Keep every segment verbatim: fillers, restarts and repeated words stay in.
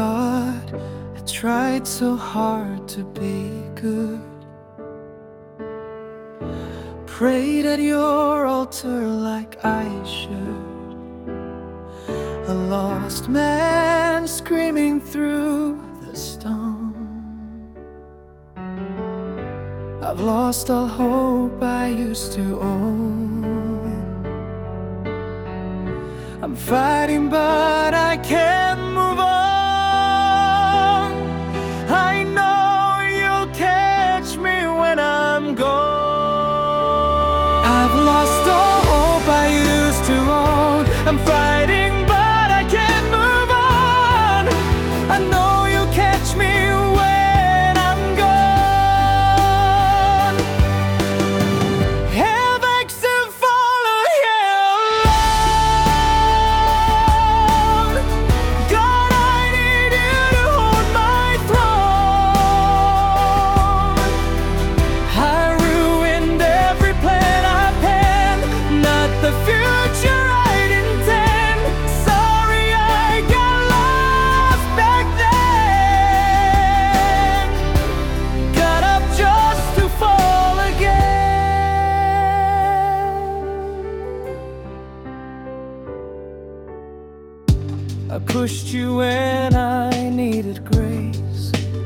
God, I tried so hard to be good. Prayed at your altar like I should. A lost man screaming through the storm. I've lost all hope I used to own. I'm fighting but I can't move on. I know you'll catch me when I'm gone. I've lost all hope I used to own. I'm fighting but I can't move on. I know you'll catch me when I'm gone. Have aches and follow here alone. God, I need you to hold my throne. I ruined every plan I penned, not the future I'd intend. Sorry I got lost back then. Got up just to fall again. I pushed you when I needed grace,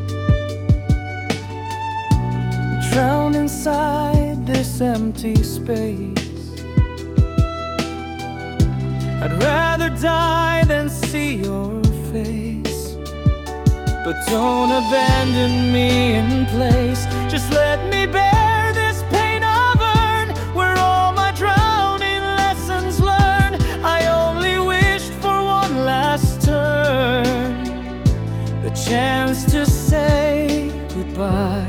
drowned inside this empty space. I'd rather die than see your face. But don't abandon me in place. Just let me bear this pain I've earned, where all my drowning lessons learned. I only wished for one last turn, the chance to say goodbye.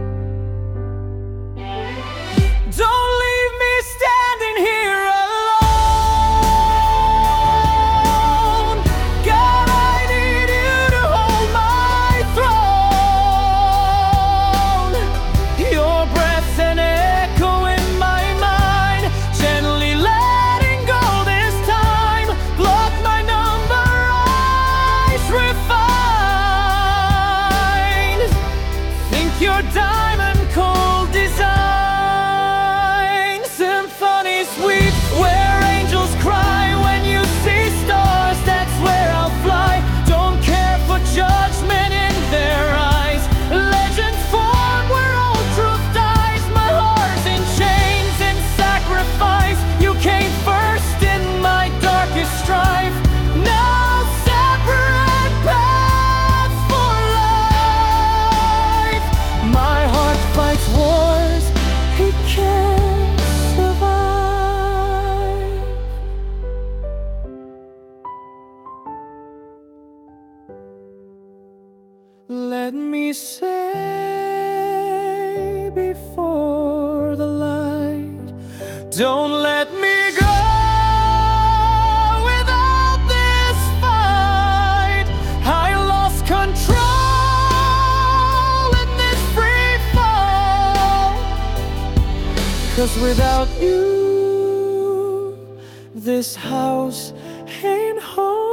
Don't leave me standing here alone. God, I need you to hold my throne. Your breath an echo in my mind, gently letting go this time. Block my number, eyes refined. Think your diamond cold design. Symphonies weep where angels cry. When you see stars, that's where I'll fly. Don't care for judgment in their eyes. Legends form where all truth dies. My heart's in chains and sacrifice. You came first in my darkest strife. Now separate paths for life. My heart fights wars it can't survive. Let me say before the light, don't let me go without this fight. I lost control in this free fall, 'cause without you, this house ain't home.